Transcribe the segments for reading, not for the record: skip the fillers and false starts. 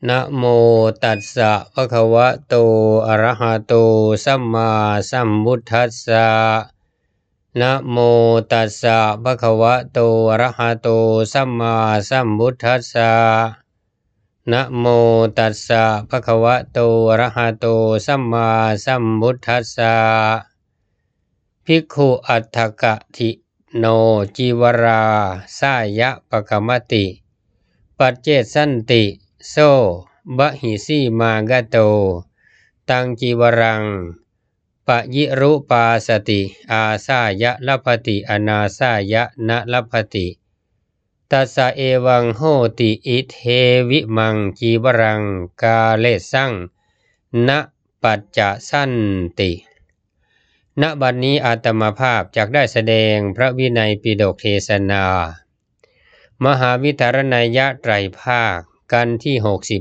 นะโมตัสสะภะคะวะโตอะระหะโตสัมมาสัมพุทธัสสะนะโมตัสสะภะคะวะโตอะระหะโตสัมมาสัมพุทธัสสะนะโมตัสสะภะคะวะโตอะระหะโตสัมมาสัมพุทธัสสะภิกขุอัฏฐกถิโนจีวราสายะปะกมติปัจเจสันติโซบะหิสีมากะโตตังจีวรังปะยิรุปาสติอาสายะลัพพติอนาสายะนะลัพพติตัสสะเอวังโหติอิเทวิมังจีวรังกาเลสังนะปัจจะสันติณบัดนี้อาตมาภาพจักได้แสดงพระวินัยปิฎกเทศนามหาวิธารณัยยะไตรภาคกันที่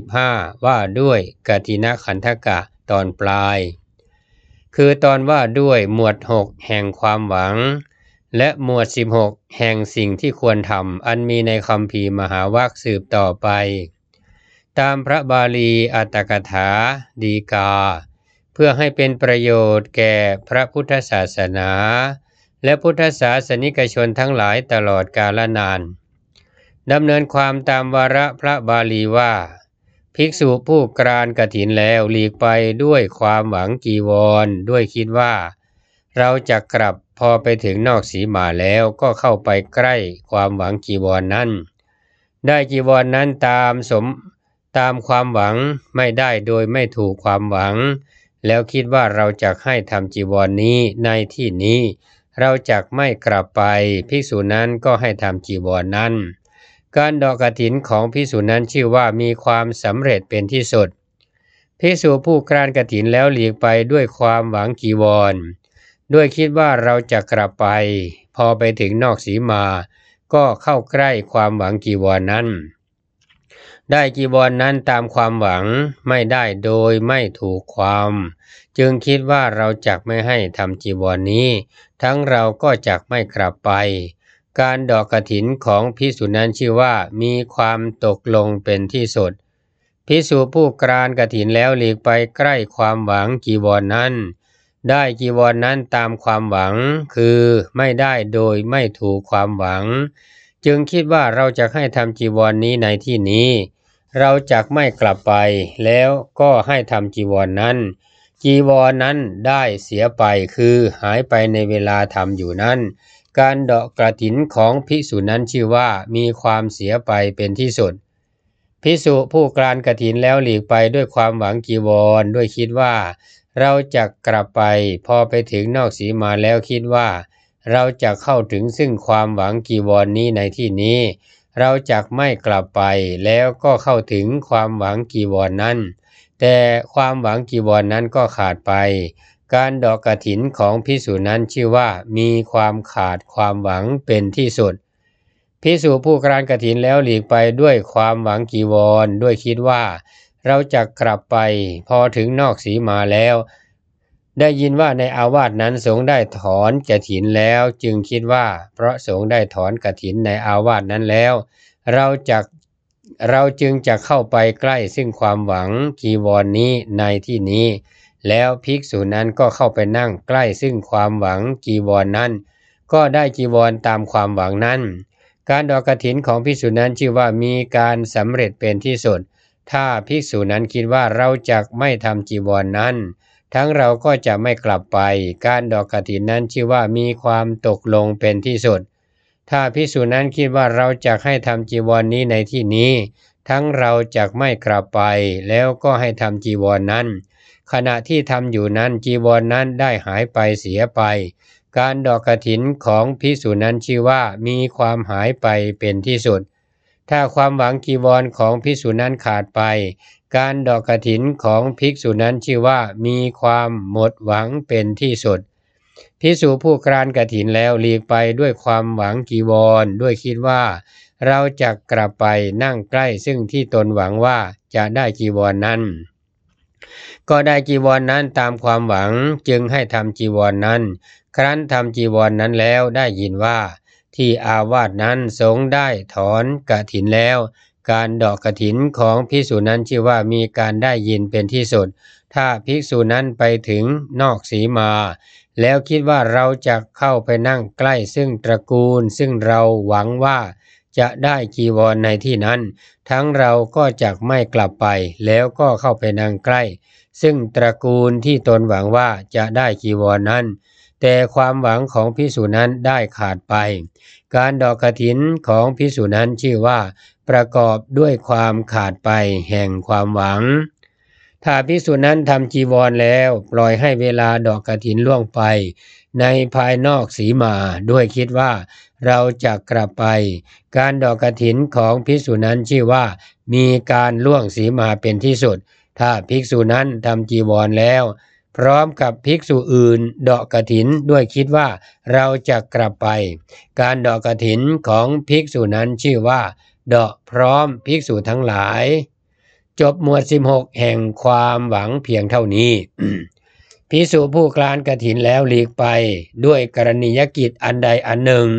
65ว่าด้วยกฐินขันธกะตอนปลายคือตอนว่าด้วยหมวด6แห่งความหวังและหมวด16แห่งสิ่งที่ควรทำอันมีในคัมภีร์มหาวรรคสืบต่อไปตามพระบาลีอัตถกถาดีกาเพื่อให้เป็นประโยชน์แก่พระพุทธศาสนาและพุทธศาสนิกชนทั้งหลายตลอดกาลนานดำเนินความตามวาระพระบาลีว่าภิกษุผู้กรานกฐินแล้วหลีกไปด้วยความหวังจีวรด้วยคิดว่าเราจะกลับพอไปถึงนอกสีมาแล้วก็เข้าไปใกล้ความหวังจีวรนั้นได้จีวรนั้นตามความหวังไม่ได้โดยไม่ถูกความหวังแล้วคิดว่าเราจะให้ทำจีวรนี้ในที่นี้เราจะไม่กลับไปภิกษุนั้นก็ให้ทำจีวรนั้นการดอกกฐินของภิกษุนั้นชื่อว่ามีความสำเร็จเป็นที่สุดภิกษุผู้กรานกฐินแล้วหลีกไปด้วยความหวังจีวรด้วยคิดว่าเราจะกลับไปพอไปถึงนอกสีมาก็เข้าใกล้ความหวังจีวรนั้นได้จีวรนั้นตามความหวังไม่ได้โดยไม่ถูกความจึงคิดว่าเราจักไม่ให้ทำจีวรนี้ทั้งเราก็จักไม่กลับไปการดอกกฐินของภิกษุนั้นชื่อว่ามีความตกลงเป็นที่สุดภิกษุผู้กรานกฐินแล้วหลีกไปใกล้ความหวังจีวรนั้นได้จีวรนั้นตามความหวังคือไม่ได้โดยไม่ถูกความหวังจึงคิดว่าเราจะให้ทำจีวรนี้ในที่นี้เราจักไม่กลับไปแล้วก็ให้ทำจีวรนั้นจีวรนั้นได้เสียไปคือหายไปในเวลาทำอยู่นั้นการดอกกฐินของภิกษุนั้นชื่อว่ามีความเสียไปเป็นที่สุดภิกษุผู้กรานกฐินแล้วหลีกไปด้วยความหวังจีวรด้วยคิดว่าเราจะกลับไปพอไปถึงนอกสีมาแล้วคิดว่าเราจะเข้าถึงซึ่งความหวังจีวรนี้ในที่นี้เราจักไม่กลับไปแล้วก็เข้าถึงความหวังจีวรนั้นแต่ความหวังจีวรนั้นก็ขาดไปการดอกกฐินของภิกษุนั้นชื่อว่ามีความขาดความหวังเป็นที่สุดภิกษุผู้กรานกฐินแล้วหลีกไปด้วยความหวังจีวรด้วยคิดว่าเราจะกลับไปพอถึงนอกสีมาแล้วได้ยินว่าในอาวาสนั้นสงฆ์ได้ถอนกฐินแล้วจึงคิดว่าเพราะสงฆ์ได้ถอนกฐินในอาวาสนั้นแล้วเราจึงจะเข้าไปใกล้ซึ่งความหวังจีวรนี้ในที่นี้แล้วภิกษุนั้นก็เข้าไปนั่งใกล้ซึ่งความหวังจีวรนั้นก็ได้จีวรตามความหวังนั้นการดอกกฐินของภิกษุนั้นชื่อว่ามีการสำเร็จเป็นที่สุดถ้าภิกษุนั้นคิดว่าเราจะไม่ทำจีวรนั้นทั้งเราก็จะไม่กลับไปการดอกกฐินนั้นชื่อว่ามีความตกลงเป็นที่สุดถ้าภิกษุนั้นคิดว่าเราจะให้ทำจีวรนี้ในที่นี้ทั้งเราจะไม่กลับไปแล้วก็ให้ทำจีวรนั้นขณะที่ทำอยู่นั้นจีวรนั้นได้หายไปเสียไปการดอกกฐินของภิกษุนั้นชื่อว่ามีความหายไปเป็นที่สุดถ้าความหวังจีวรของภิกษุนั้นขาดไปการดอกกฐินของภิกษุนั้นชื่อว่ามีความหมดหวังเป็นที่สุดภิกษุผู้กรานกฐินแล้วหลีกไปด้วยความหวังจีวรด้วยคิดว่าเราจะกลับไปนั่งใกล้ซึ่งที่ตนหวังว่าจะได้จีวรนั้นก็ได้จีวรนั้นตามความหวังจึงให้ทำจีวรนั้นครั้นทำจีวรนั้นแล้วได้ยินว่าที่อาวาสนั้นสงฆ์ได้ถอนกฐินแล้วการดอกกฐินของภิกษุนั้นชื่อว่ามีการได้ยินเป็นที่สุดถ้าภิกษุนั้นไปถึงนอกสีมาแล้วคิดว่าเราจะเข้าไปนั่งใกล้ซึ่งตระกูลซึ่งเราหวังว่าจะได้จีวรในที่นั้นทั้งเราก็จะไม่กลับไปแล้วก็เข้าไปนั่งใกล้ซึ่งตระกูลที่ตนหวังว่าจะได้จีวรนั้นแต่ความหวังของภิกษุนั้นได้ขาดไปการดอกกฐินของภิกษุนั้นชื่อว่าประกอบด้วยความขาดไปแห่งความหวังถ้าภิกษุนั้นทำจีวรแล้วปล่อยให้เวลาดอกกฐินล่วงไปในภายนอกสีมาด้วยคิดว่าเราจะกลับไปการดอกกฐินของภิกษุนั้นชื่อว่ามีการล่วงสีมาเป็นที่สุดถ้าภิกษุนั้นทำจีวรแล้วพร้อมกับภิกษุอื่นดอกกฐินด้วยคิดว่าเราจะกลับไปการดอกกฐินของภิกษุนั้นชื่อว่าดอกพร้อมภิกษุทั้งหลายจบหมวด16แห่งความหวังเพียงเท่านี้ ภิกษุผู้กลานกฐินแล้วหลีกไปด้วยกรณียกิจอันใดอันหนึ่ง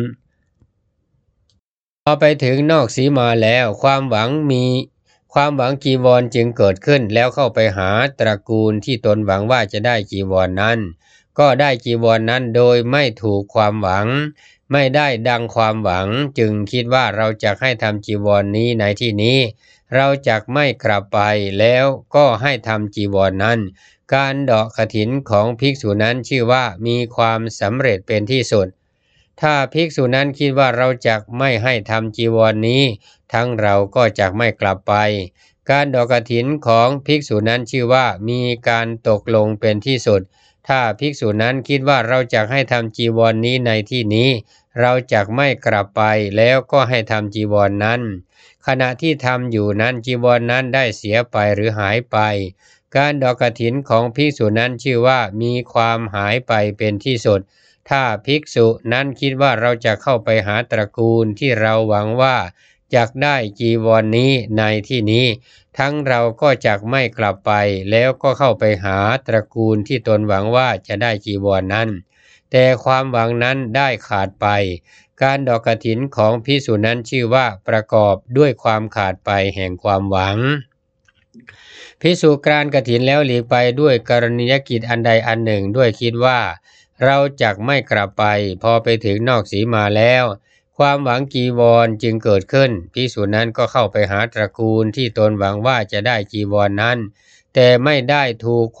พอไปถึงนอกสีมาแล้วความหวังจีวรจึงเกิดขึ้นแล้วเข้าไปหาตระกูลที่ตนหวังว่าจะได้จีวรนั้นก็ได้จีวรนั้นโดยไม่ถูกความหวังไม่ได้ดังความหวังจึงคิดว่าเราจะให้ทำจีวรนี้ในที่นี้เราจะไม่กลับไปแล้วก็ให้ทำจีวรนั้นการดอกกฐินของภิกษุนั้นชื่อว่ามีความสำเร็จเป็นที่สุดถ้าภิกษุนั้นคิดว่าเราจะไม่ให้ทำจีวรนี้ทั้งเราก็จะไม่กลับไปการดอกกฐินของภิกษุนั้นชื่อว่ามีการตกลงเป็นที่สุดถ้าภิกษุนั้นคิดว่าเราจะให้ทำจีวรนี้ในที่นี้เราจะไม่กลับไปแล้วก็ให้ทำจีวรนั้นขณะที่ทำอยู่นั้นจีวรนั้นได้เสียไปหรือหายไปการดอกกฐินของภิกษุนั้นชื่อว่ามีความหายไปเป็นที่สุดถ้าภิกษุนั้นคิดว่าเราจะเข้าไปหาตระกูลที่เราหวังว่าจะได้จีวรนี้ในที่นี้ทั้งเราก็จะไม่กลับไปแล้วก็เข้าไปหาตระกูลที่ตนหวังว่าจะได้จีวรนั้นแต่ความหวังนั้นได้ขาดไปการดอกกฐินของภิกษุนั้นชื่อว่าประกอบด้วยความขาดไปแห่งความหวังภิกษุกรานกฐินแล้วหลีกไปด้วยกรณียกิจอันใดอันหนึ่งด้วยคิดว่าเราจักไม่กลับไปพอไปถึงนอกสีมาแล้วความหวังจีวรจึงเกิดขึ้นภิกษุนั้นก็เข้าไปหาตระกูลที่ตนหวังว่าจะได้จีวรนั้นแต่ไม่ได้ถูก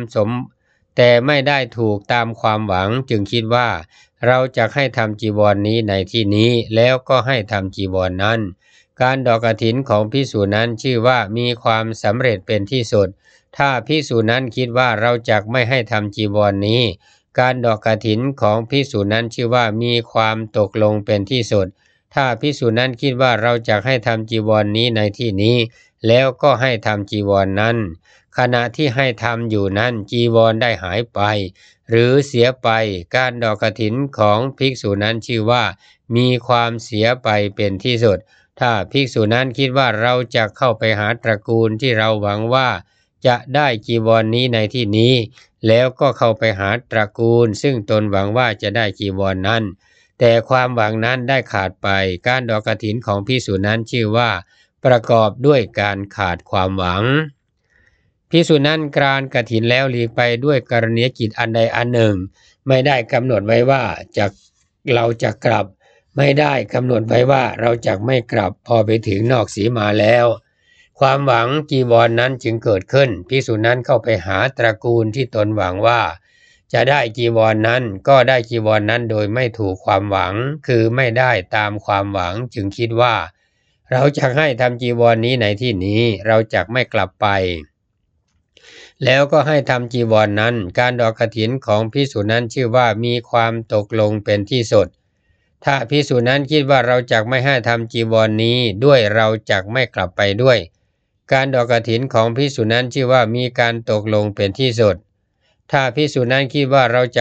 ตามความหวังจึงคิดว่าเราจะให้ทำจีวรนี้ในที่นี้แล้วก็ให้ทำจีวรนั้นการดอกกฐินของภิกษุนั้นชื่อว่ามีความสำเร็จเป็นที่สุดถ้าภิกษุนั้นคิดว่าเราจะไม่ให้ทำจีวรนี้การดอกกฐินของภิกษุนั้นชื่อว่ามีความตกลงเป็นที่สุดถ้าภิกษุนั้นคิดว่าเราจะให้ทำจีวรนี้ในที่นี้แล้วก็ให้ทำจีวรนั้นขณะที่ให้ทำอยู่นั้นจีวรได้หายไปหรือเสียไปการดอกกฐินของภิกษุนั้นชื่อว่ามีความเสียไปเป็นที่สุดถ้าภิกษุนั้นคิดว่าเราจะเข้าไปหาตระกูลที่เราหวังว่าจะได้จีวรนี้ในที่นี้แล้วก็เข้าไปหาตระกูลซึ่งตนหวังว่าจะได้จีวรนั้นแต่ความหวังนั้นได้ขาดไปการดอกกฐินของภิกษุนั้นชื่อว่าประกอบด้วยการขาดความหวังภิกษุนั้นกรานกฐินแล้วหลีกไปด้วยกรณียกิจอันใดอันหนึ่งไม่ได้กำหนดไว้ว่าเราจะกลับไม่ได้กำหนดไว้ว่าเราจะไม่กลับพอไปถึงนอกสีมาแล้วความหวังจีวรนั้นจึงเกิดขึ้นภิกษุนั้นเข้าไปหาตระกูลที่ตนหวังว่าจะได้จีวรนั้นก็ได้จีวรนั้นโดยไม่ถูกความหวังคือไม่ได้ตามความหวังจึงคิดว่าเราจะให้ทำจีวรนี้ในที่นี้เราจะไม่กลับไปแล้วก็ให้ทำจีวรนั้นการดอกกฐินของภิกษุนั้นชื่อว่ามีความตกลงเป็นที่สุดถ้าภิกษุนั้นคิดว่าเราจะไม่ให้ทำจีวรนี้ด้วยเราจะไม่กลับไปด้วยการดอกกฐินของภิกษุนั้นชื่อว่ามีการตกลงเป็นที่สุดถ้าภิกษุนั้นคิดว่าเราจะ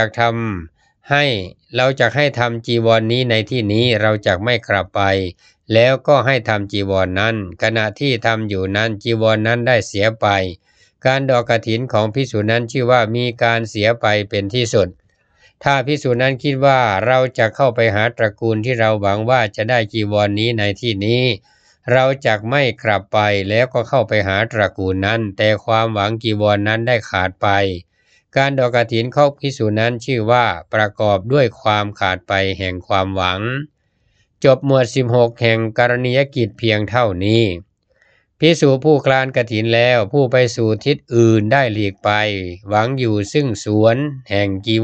ให้ทำจีวรนี้ในที่นี้เราจะไม่กลับไปแล้วก็ให้ทำจีวรนั้นขณะที่ทำอยู่นั้นจีวรนั้นได้เสียไปการดอกกฐินของภิกษุนั้นชื่อว่ามีการเสียไปเป็นที่สุดถ้าภิกษุนั้นคิดว่าเราจะเข้าไปหาตระกูลที่เราหวังว่าจะได้จีวรนี้ในที่นี้เราจักไม่กลับไปแล้วก็เข้าไปหาตระกูลนั้นแต่ความหวังจีวรนั้นได้ขาดไปการดอกกฐินของภิกษุนั้นชื่อว่าประกอบด้วยความขาดไปแห่งความหวังจบหมวด16แห่งกรณียกิจเพียงเท่านี้ภิกษุผู้คลานกฐินแล้วผู้ไปสู่ทิศอื่นได้หลีกไปหวังอยู่ซึ่งส่วนแห่งจี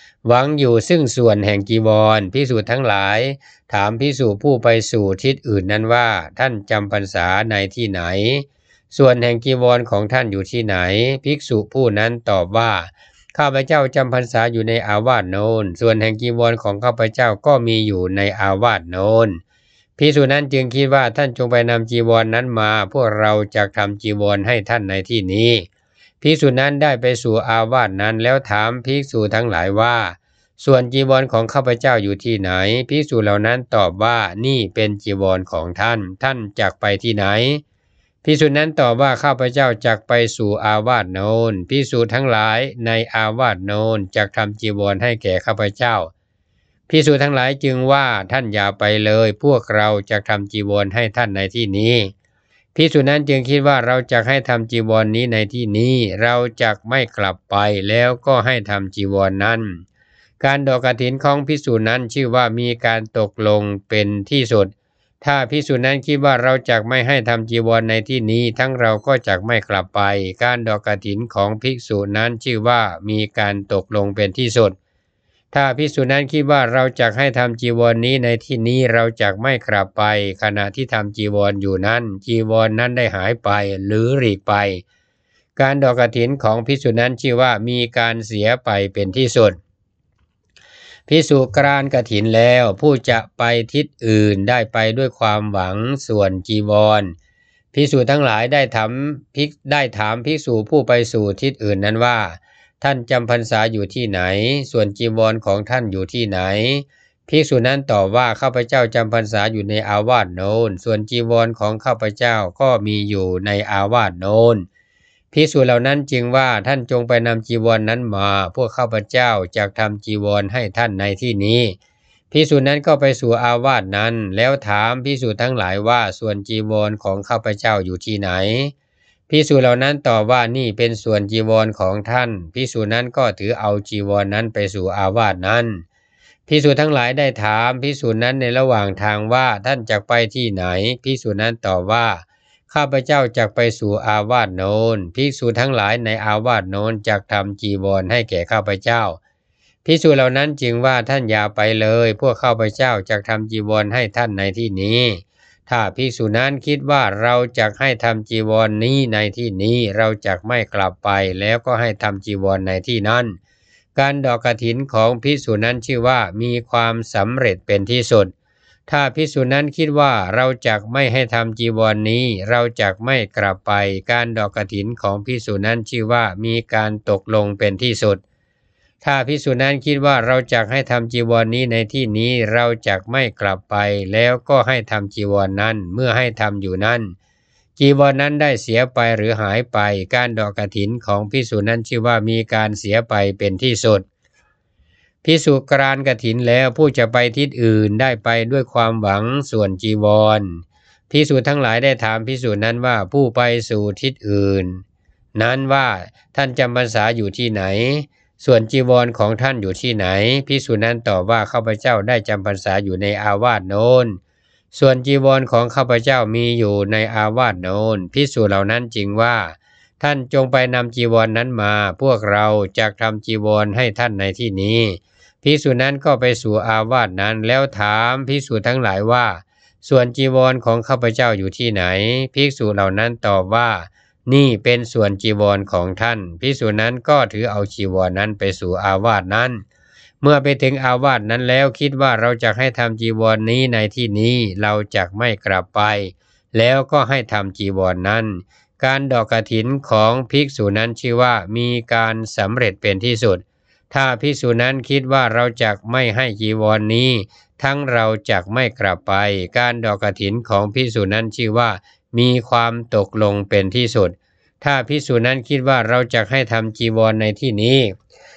วรภิกษุทั้งหลายถามภิกษุผู้ไปสู่ทิศอื่นนั้นว่าท่านจำพรรษาในที่ไหนส่วนแห่งจีวรของท่านอยู่ที่ไหนภิกษุผู้นั้นตอบว่าข้าพเจ้าจำพรรษาอยู่ในอาวาสโน้นส่วนแห่งจีวรของข้าพเจ้าก็มีอยู่ในอาวาสโน้นภิกษุนั้นจึงคิดว่าท่านจงไปนำจีวรนั้นมาพวกเราจะทำจีวรให้ท่านในที่นี้ภิกษุนั้นได้ไปสู่อาวาสนั้นแล้วถามภิกษุทั้งหลายว่าส่วนจีวรของข้าพเจ้าอยู่ที่ไหนภิกษุเหล่านั้นตอบว่านี่เป็นจีวรของท่านจักไปที่ไหนภิกษุนั้นตอบว่าข้าพเจ้าจักไปสู่อาวาสโน้นภิกษุทั้งหลายในอาวาสโน้นจักทำจีวรให้แก่ข้าพเจ้าภิกษุทั้งหลายจึงว่าท่านอย่าไปเลยพวกเราจะทำจีวรให้ท่านในที่นี้ภิกษุนั้นจึงคิดว่าเราจะให้ทำจีวรนี้ในที่นี้เราจะไม่กลับไปแล้วก็ให้ทำจีวรนั้นการดอกกฐินของภิกษุนั้นชื่อว่ามีการตกลงเป็นที่สุดถ้าภิกษุนั้นคิดว่าเราจะไม่ให้ทำจีวรในที่นี้ทั้งเราก็จะไม่กลับไปการดอกกฐินของภิกษุนั้นชื่อว่ามีการตกลงเป็นที่สุดถ้าภิกษุนั้นคิดว่าเราจะให้ทำจีวรนี้ในที่นี้เราจะไม่กลับไปขณะที่ทำจีวรอยู่นั้นจีวรนั้นได้หายไปหรือหลีกไปการดอกกฐินของภิกษุนั้นชื่อว่ามีการเสียไปเป็นที่สุดภิกษุกรานกฐินแล้วผู้จะไปทิศอื่นได้ไปด้วยความหวังส่วนจีวรภิกษุทั้งหลายได้ถามภิกษุผู้ไปสู่ทิศอื่นนั้นว่าท่านจำพรรษาอยู่ที่ไหนส่วนจีวรของท่านอยู่ที่ไหนภิกษุนั้นตอบว่าข้าพเจ้าจำพรรษาอยู่ในอาวาสโน้นส่วนจีวรของข้าพเจ้าก็มีอยู่ในอาวาสโน้นภิกษุเหล่านั้นจึงว่าท่านจงไปนำจีวรนั้นมาพวกข้าพเจ้าจะทำจีวรให้ท่านในที่นี้ภิกษุนั้นก็ไปสู่อาวาสนั้นแล้วถามภิกษุทั้งหลายว่าส่วนจีวรของข้าพเจ้าอยู่ที่ไหนภิกษุเหล่านั้นตอบว่านี่เป็นส่วนจีวรของท่านภิกษุนั้นก็ถือเอาจีวรนั้นไปสู่อาวาสนั้นภิกษุทั้งหลายได้ถามภิกษุนั้นในระหว่างทางว่าท่านจะไปที่ไหนภิกษุนั้นตอบว่าข้าพเจ้าจักไปสู่อาวาสโน้นภิกษุทั้งหลายในอาวาสโน้นจักทำจีวรให้แก่ข้าพเจ้าภิกษุเหล่านั้นจึงว่าท่านอย่าไปเลยพวกข้าพเจ้าจักทำจีวรให้ท่านในที่นี้ถ้าภิกษุนั้นคิดว่าเราจักให้ทำจีวรนี้ในที่นี้เราจักไม่กลับไปแล้วก็ให้ทำจีวรในที่นั้นการดอกกฐินของภิกษุนั้นชื่อว่ามีความสำเร็จเป็นที่สุดถ้าภิกษุนั้นคิดว่าเราจักไม่ให้ทำจีวรนี้เราจักไม่กลับไปการดอกกฐินของภิกษุนั้นชื่อว่ามีการตกลงเป็นที่สุดถ้าภิกษุนั้นคิดว่าเราจักให้ทำจีวรนี้ในที่นี้เราจักไม่กลับไปแล้วก็ให้ทำจีวรนั้นเมื่อให้ทำอยู่นั้นจีวรนั้นได้เสียไปหรือหายไปการดอกกฐินของภิกษุนั้นชื่อว่ามีการเสียไปเป็นที่สุดภิกษุกรานกฐินแล้วผู้จะไปทิศอื่นได้ไปด้วยความหวังส่วนจีวรภิกษุทั้งหลายได้ถามภิกษุนั้นว่าผู้ไปสู่ทิศอื่นนั้นว่าท่านจำพรรษาอยู่ที่ไหนส่วนจีวรของท่านอยู่ที่ไหนภิกษุนั้นตอบว่าข้าพเจ้าได้จำพรรษาอยู่ในอาวาสโน้นส่วนจีวรของข้าพเจ้ามีอยู่ในอาวาสโน้นภิกษุเหล่านั้นจึงว่าท่านจงไปนำจีวรนั้นมาพวกเราจะทำจีวรให้ท่านในที่นี้ภิกษุนั้นก็ไปสู่อาวาสนั้นแล้วถามภิกษุทั้งหลายว่าส่วนจีวรของข้าพเจ้าอยู่ที่ไหนภิกษุเหล่านั้นตอบว่านี่เป็นส่วนจีวรของท่านภิกษุนั้นก็ถือเอาจีวรนั้นไปสู่อาวาสนั้นเมื่อไปถึงอาวาสนั้นแล้วคิดว่าเราจะให้ทำจีวรนี้ในที่นี้เราจะไม่กลับไปแล้วก็ให้ทำจีวรนั้นการดอกกฐินของภิกษุนั้นชื่อว่ามีการสำเร็จเป็นที่สุดถ้าภิกษุนั้นคิดว่าเราจะไม่ให้จีวรนี้ทั้งเราจะไม่กลับไปการดอกกฐินของภิกษุนั้นชื่อว่ามีความตกลงเป็นที่สุดถ้าภิกษุนั้นคิดว่าเราจะให้ทำจีวรในที่นี้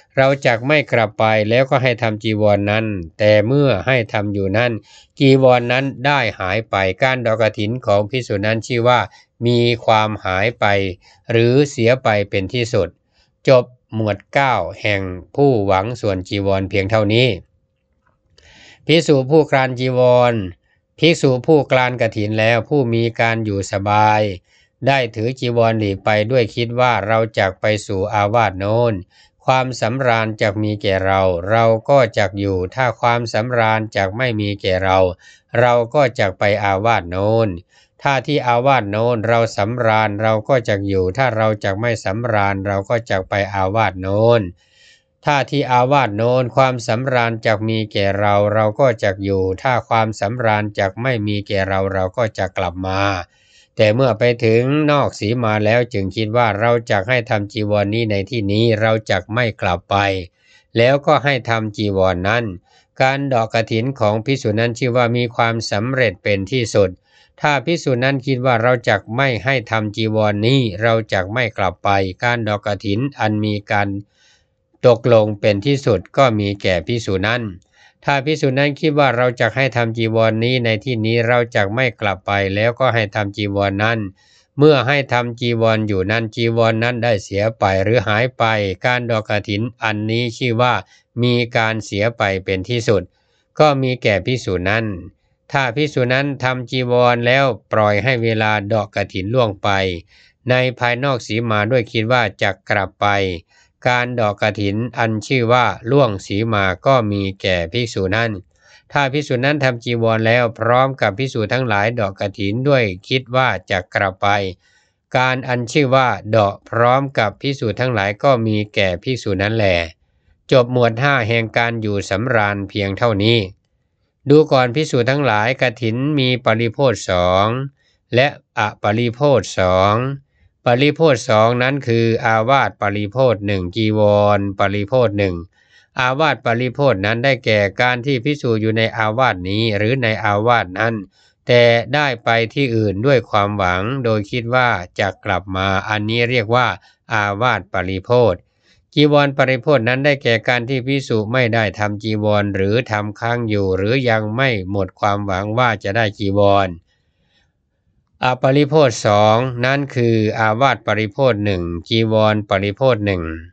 เราจักไม่กลับไปแล้วก็ให้ทำจีวรนั้นแต่เมื่อให้ทำอยู่นั้นจีวรนั้นได้หายไปการดอกกฐินของภิกษุนั้นชื่อว่ามีความหายไปหรือเสียไปเป็นที่สุดจบหมวด9แห่งผู้หวังส่วนจีวรเพียงเท่านี้ภิกษุผู้กรานจีวรภิกษุผู้กรานกฐินแล้วผู้มีการอยู่สบายได้ถือจีวรหลีกไปด้วยคิดว่าเราจักไปสู่อาวาสโน้นความสำราญจักมีแก่เราเราก็จักอยู่ถ้าความสำราญจักไม่มีแก่เราเราก็จักไปอาวาสโน้นถ้าที่อาวาสโน้นเราสำราญเราก็จักอยู่ถ้าเราจักไม่สำราญเราก็จักไปอาวาสโน้นถ้าที่อาวาสโน้นความสำราญจักมีแก่เราเราก็จักอยู่ถ้าความสำราญจักไม่มีแก่เราเราก็จักกลับมาแต่เมื่อไปถึงนอกสีมาแล้วจึงคิดว่าเราจักให้ทำจีวรนี้ในที่นี้เราจักไม่กลับไปแล้วก็ให้ทำจีวรนั้นการดอกกฐินของภิกษุนั้นชื่อว่ามีความสำเร็จเป็นที่สุดถ้าภิกษุนั้นคิดว่าเราจักไม่ให้ทำจีวรนี้เราจักไม่กลับไปการดอกกฐินอันมีการตกลงเป็นที่สุดก็มีแก่ภิกษุนั้นถ้าภิกษุนั้นคิดว่าเราจักให้ทำจีวรนี้ในที่นี้เราจักไม่กลับไปแล้วก็ให้ทำจีวรนั้นเมื่อให้ทำจีวรอยู่นั้นจีวรนั้นได้เสียไปหรือหายไปการดอกกฐินอันนี้ชื่อว่ามีการเสียไปเป็นที่สุดก็มีแก่ภิกษุนั้นถ้าภิกษุนั้นทำจีวรแล้วปล่อยให้เวลาดอกกฐินล่วงไปในภายนอกสีมาด้วยคิดว่าจะกลับไปการดอกกฐินอันชื่อว่าล่วงสีมาก็มีแก่ภิกษุนั้นถ้าภิกษุนั้นทำจีวรแล้วพร้อมกับภิกษุทั้งหลายดอกกฐินด้วยคิดว่าจะกลับไปการอันชื่อว่าดอกพร้อมกับภิกษุทั้งหลายก็มีแก่ภิกษุนั้นแลจบหมวด5แห่งการอยู่สำราญเพียงเท่านี้ดูก่อนภิกษุทั้งหลายกฐินมีปริโภท2และอปริโภท2ปริโภท2นั้นคืออาวาสปริโภท1จีวรปริโภท1อาวาสปริโภทนั้นได้แก่การที่ภิกษุอยู่ในอาวาสนี้หรือในอาวาสนั้นแต่ได้ไปที่อื่นด้วยความหวังโดยคิดว่าจะกลับมาอันนี้เรียกว่าอาวาสปริโภทจีวรปริโภทนั้นได้แก่การที่ภิกษุไม่ได้ทำจีวรหรือทำค้างอยู่หรือยังไม่หมดความหวังว่าจะได้จีวรอปริโภท2นั้นคืออาวาสปริโภท1จีวรปริโภท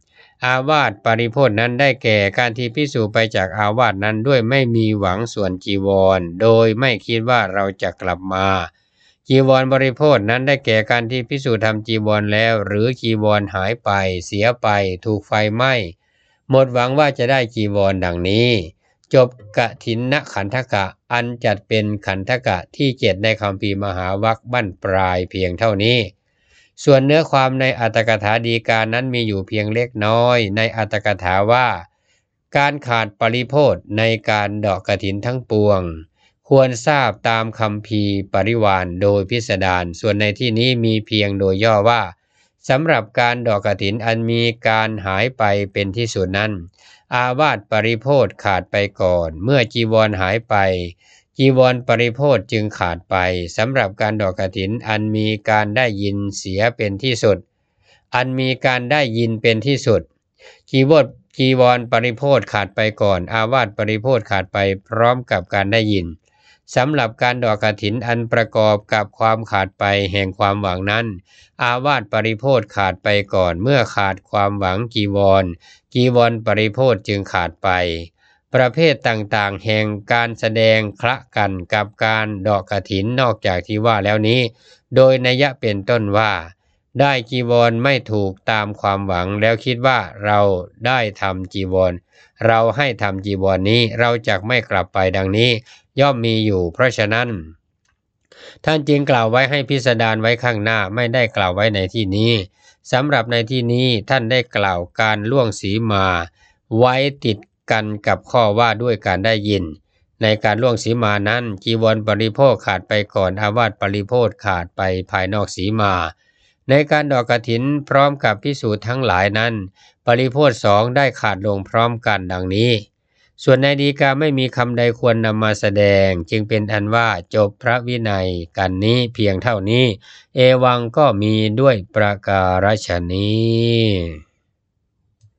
1อาวาสปริโภทนั้นได้แก่การที่ภิกษุไปจากอาวาสนั้นด้วยไม่มีหวังส่วนจีวรโดยไม่คิดว่าเราจะกลับมาจีวรบริโภทนั้นได้แก่การที่ภิกษุทำจีวรแล้วหรือจีวรหายไปเสียไปถูกไฟไหม้หมดหวังว่าจะได้จีวรดังนี้จบกฐินนขันธกะอันจัดเป็นขันธกะที่7ในคัมภีร์มหาวรรคบั้นปลายเพียงเท่านี้ส่วนเนื้อความในอัตถกถาฎีกานั้นมีอยู่เพียงเล็กน้อยในอัตถกถาว่าการขาดปริโภทในการดอกกฐินทั้งปวงควรทราบตามคัมภีร์ปริวารโดยพิสดารส่วนในที่นี้มีเพียงโดยย่อว่าสำหรับการดอกกฐินอันมีการหายไปเป็นที่สุดนั้นอาวาสปริโภทขาดไปก่อนเมื่อจีวรหายไปจีวรปริโภทจึงขาดไปสำหรับการดอกกฐินอันมีการได้ยินเสียเป็นที่สุดอันมีการได้ยินเป็นที่สุดจีวรปริโภทขาดไปก่อนอาวาสปริโภทขาดไปพร้อมกับการได้ยินสำหรับการดอกกฐินอันประกอบกับความขาดไปแห่งความหวังนั้นอาวาสปริโภทขาดไปก่อนเมื่อขาดความหวังจีวรปริโภทจึงขาดไปประเภทต่างๆแห่งการแสดงคละกันกับการดอกกฐินนอกจากที่ว่าแล้วนี้โดยนัยเป็นต้นว่าได้จีวรไม่ถูกตามความหวังแล้วคิดว่าเราได้ทำจีวรเราให้ทำจีวรนี้เราจักไม่กลับไปดังนี้ย่อมมีอยู่เพราะฉะนั้นท่านจึงกล่าวไว้ให้พิสดารไว้ข้างหน้าไม่ได้กล่าวไว้ในที่นี้สำหรับในที่นี้ท่านได้กล่าวการล่วงสีมาไว้ติดกันกับข้อว่าด้วยการได้ยินในการล่วงสีมานั้นจีวรปริโภคขาดไปก่อนอาวาสปริโภคขาดไปภายนอกสีมาในการดอกกฐินพร้อมกับภิกษุทั้งหลายนั้นปริโภค2ได้ขาดลงพร้อมกันดังนี้ส่วนในฎีกาไม่มีคำใดควรนำมาแสดงจึงเป็นอันว่าจบพระวินัยกันนี้เพียงเท่านี้เอวังก็มีด้วยประการฉนี้